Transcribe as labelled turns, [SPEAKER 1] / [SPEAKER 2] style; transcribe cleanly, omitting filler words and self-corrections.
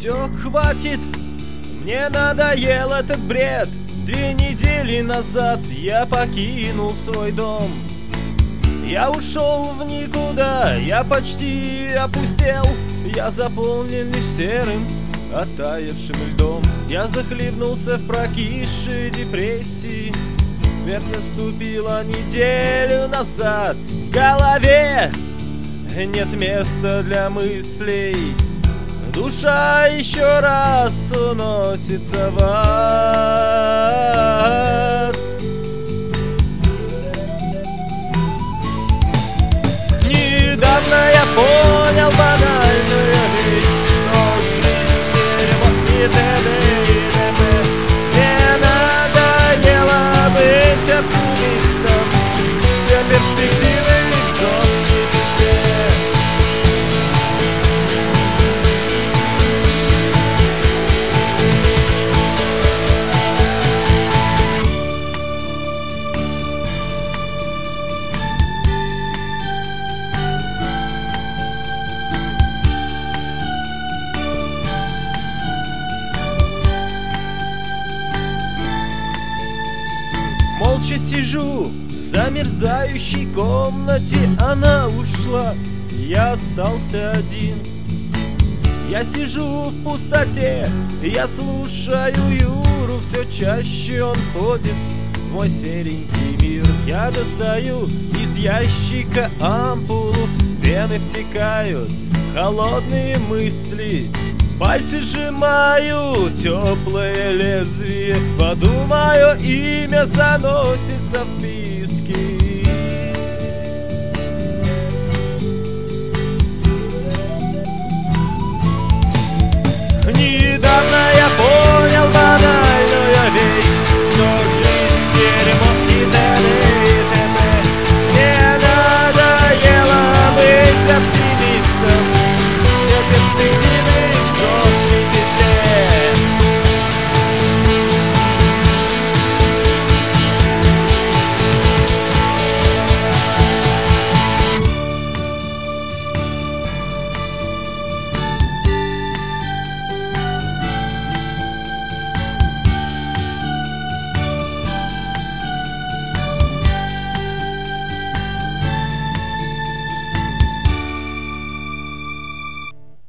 [SPEAKER 1] Все, хватит, мне надоел этот бред. 2 недели назад я покинул свой дом. Я ушел в никуда, я почти опустел. Я заполнен лишь серым, оттаившим льдом. Я захлебнулся в прокисшей депрессии. Смерть наступила неделю назад. В голове нет места для мыслей. Душа еще раз уносится в ад. Недавно я понял банальную вещь, что жизнь дерево и т.д. и т.п. Мне надоело быть оптимистом. Все перспективы жесткие тебе. Молча сижу в замерзающей комнате. Она ушла, я остался один. Я сижу в пустоте, я слушаю Юру. Все чаще он ходит в мой серенький мир. Я достаю из ящика ампулу. Вены втекают холодные мысли. Пальцы сжимаю теплое лезвие. В аду мое имя заносится в списки.